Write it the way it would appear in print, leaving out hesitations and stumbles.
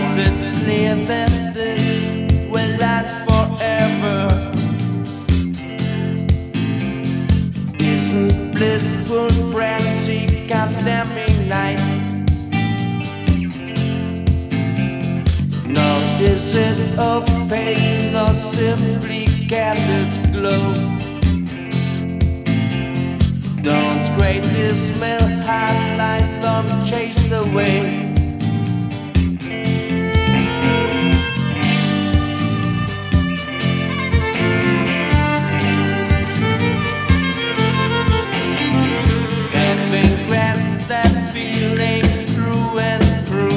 It's clear that this will last forever. Isn't blissful frenzy condemning night? No, is it of pain or simply candles glow? Don't greatly smell hot like them chased away.